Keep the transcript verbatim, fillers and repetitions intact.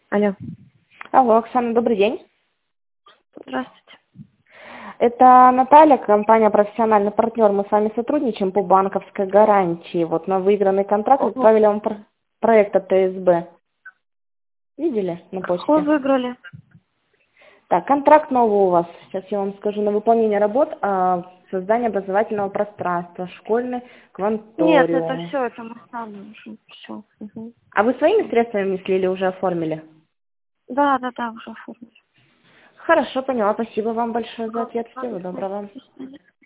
Алло. Алло, Оксана, добрый день. Здравствуйте. Это Наталья, компания «Профессиональный партнер». Мы с вами сотрудничаем по банковской гарантии. Вот на выигранный контракт Ого. отправили вам про- проект от Т С Б. Видели на Какой почте? выиграли? Так, контракт новый у вас. Сейчас я вам скажу. На выполнение работ а, создание образовательного пространства, школьный Нет, это кванториум. все, это мы сами уже все. А вы своими средствами внесли или уже оформили? Да, да, да, уже оформили. Хорошо, поняла. Спасибо вам большое за ответ. Всего доброго. До свидания.